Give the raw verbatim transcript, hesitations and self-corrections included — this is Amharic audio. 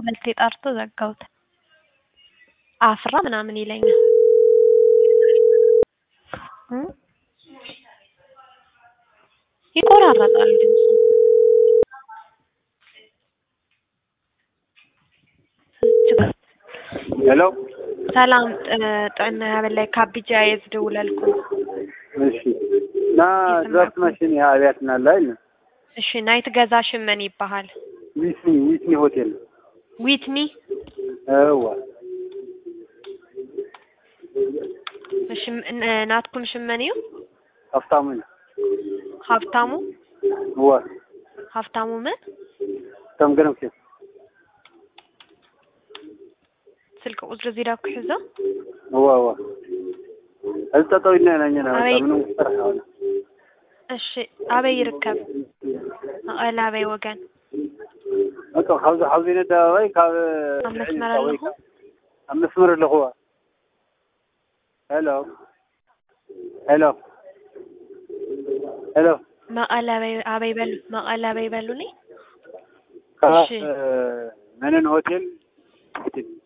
ሁለቴ ጣርቶ ዘጋውት አፍራ ምናምን ይለኛል ይቆራረጣል ድምፁ ሄሎ ሰላም ጤና ያበላይ ካቢጃ ይዝደውላልኩ እሺ ና ድራፍት ማሽን ያቢያትና ላይ እሺ ናይት ገዛሽ ምን ይባሃል ዊትኒ ዊትኒ ሆቴል ዊትኒ አዋ እሺ ናትኩም ሽመኒው ሀፍታሙ ሀፍታሙ ዋ ሀፍታሙ ምን ተምገረም ከ ስልክ ቁጥር ዜዳ ኩሕዛ ዋ ዋ አልተጠውይና ነኝና ምንም ተራሃለ እሺ አበይ ይርከብ አላበይ ወገን አቶ ሐውዝ ሐውዝነ ዳዋይ ካብ አመስመራለሁ አመስመር ለኹዋ ሄሎ ሄሎ ሄሎ ማአላበይ አበይ በል ማአላበይ በሉኒ እሺ ምንን ሆቴል